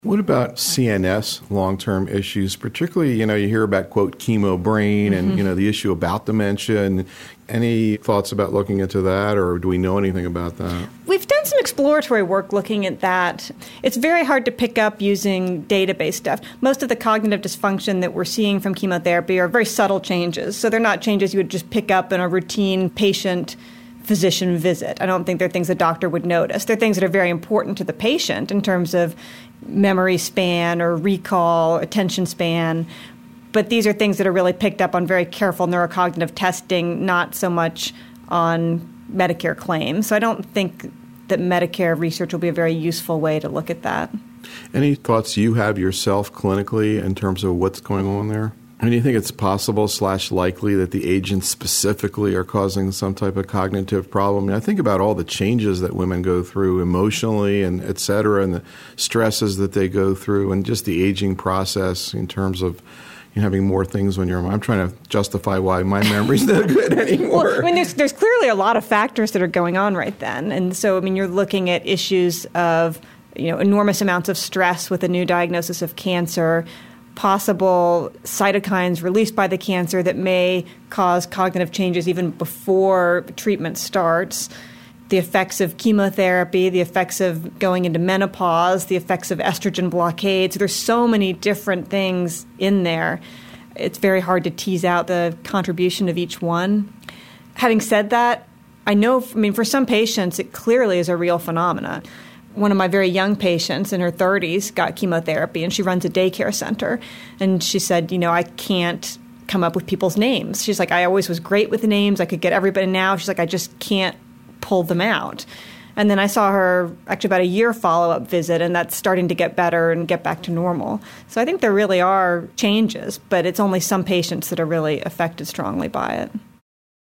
What about CNS long-term issues? Particularly, you hear about, quote, chemo brain and, the issue about dementia. And any thoughts about looking into that, or do we know anything about that? We've done some exploratory work looking at that. It's very hard to pick up using database stuff. Most of the cognitive dysfunction that we're seeing from chemotherapy are very subtle changes. So they're not changes you would just pick up in a routine patient-physician visit. I don't think they're things a doctor would notice. They're things that are very important to the patient in terms of memory span or recall, attention span. But these are things that are really picked up on very careful neurocognitive testing, not so much on Medicare claims. So I don't think that Medicare research will be a very useful way to look at that. Any thoughts you have yourself clinically in terms of what's going on there? I mean, do you think it's possible / likely that the agents specifically are causing some type of cognitive problem? I mean, I think about all the changes that women go through emotionally and et cetera, and the stresses that they go through, and just the aging process in terms of having more things on your mind. I'm trying to justify why my memory's not good anymore. Well, I mean, there's clearly a lot of factors that are going on right then. And so, I mean, you're looking at issues of, enormous amounts of stress with a new diagnosis of cancer, possible cytokines released by the cancer that may cause cognitive changes even before treatment starts, the effects of chemotherapy, the effects of going into menopause, the effects of estrogen blockade. So there's so many different things in there. It's very hard to tease out the contribution of each one. Having said that, for some patients, it clearly is a real phenomenon. One of my very young patients in her 30s got chemotherapy, and she runs a daycare center. And she said, I can't come up with people's names. She's like, I always was great with the names. I could get everybody now. She's like, I just can't pull them out. And then I saw her actually about a year follow-up visit, and that's starting to get better and get back to normal. So I think there really are changes, but it's only some patients that are really affected strongly by it.